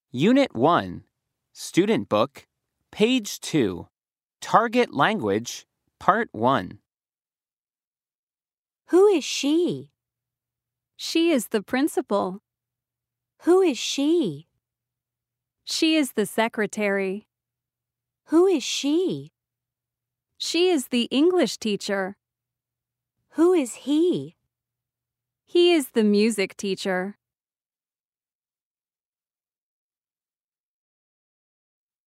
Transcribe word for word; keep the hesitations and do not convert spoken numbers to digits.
Unit one, Student Book, Page two, Target Language, Part one. Who is she? She is the principal. Who is she? She is the secretary. Who is she? She is the English teacher. Who is he? He is the music teacher.